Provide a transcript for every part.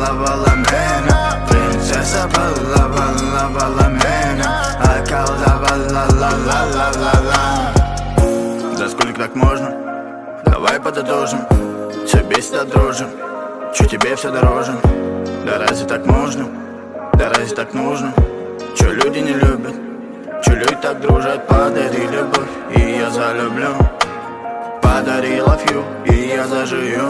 баловала меня. Принцесса баловала меня, околдовала ла-ла-ла-ла-ла. Да сколько так можно? Давай подытожим. Все бесит, а дружим. Чё тебе все дороже? Да разве так можно? Да разве так нужно? Чё люди не любят? Чё люди так дружат? Подари любовь, и я залюблю. Подари love you, и я заживу.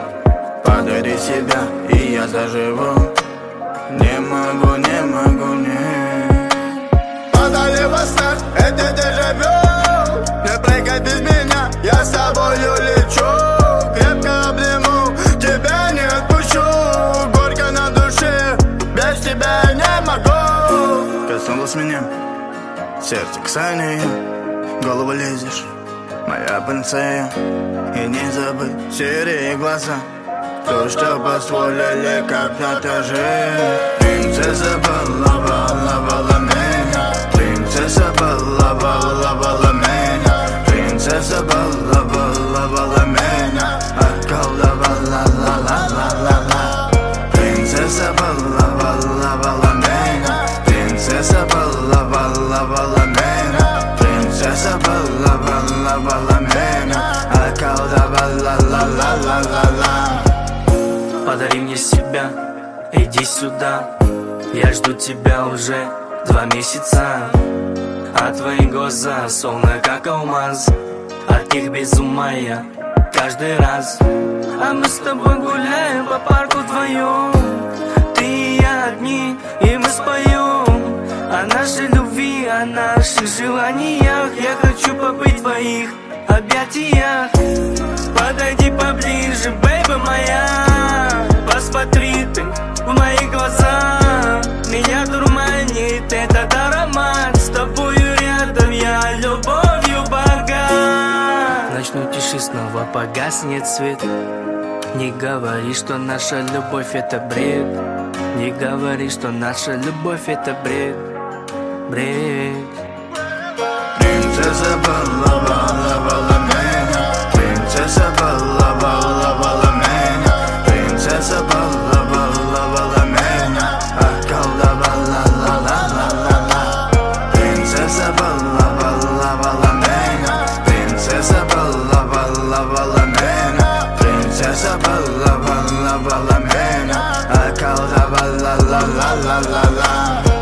Подари себя, и я заживу. Не могу, не могу, не. Подари восстать, это дежавю. Не прыгай без меня, я с тобою лечу. Крепко обниму, тебя не отпущу. Горько на душе, без тебя не могу. Коснулась меня, сердце касание, в голову лезешь, моя панцея. И не забыть серые глаза, то, что позволили когда-то жить. Принцесса баловала меня. Принцесса баловала меня. Принцесса баловала меня, околдовала ла-ла-ла-ла-ла. Принцесса баловала меня. Принцесса баловала меня. Принцесса баловала меня, околдовала ла-ла-ла-ла-ла. Подари мне себя, иди сюда. Я жду тебя уже 2 месяца. А твои глаза словно как алмаз. От них без ума я каждый раз. А мы с тобой гуляем по парку вдвоем. Ты и я одни, и мы споем о нашей любви, о наших желаниях. Я хочу побыть в твоих объятиях. Подойди поближе, бэйби моя. Посмотри ты в мои глаза. Меня дурманит этот аромат. С тобою рядом я любовью богат. В ночной тиши снова погаснет свет. Не говори, что наша любовь это бред. Не говори, что наша любовь это бред. Бред. Принцесса баловала меня. Принцесса баловала меня. Принцесса баловала меня, околдовала ла-ла-ла-ла-ла. Принцесса баловала меня. Принцесса баловала меня. Принцесса баловала меня, околдовала ла-ла-ла-ла-ла.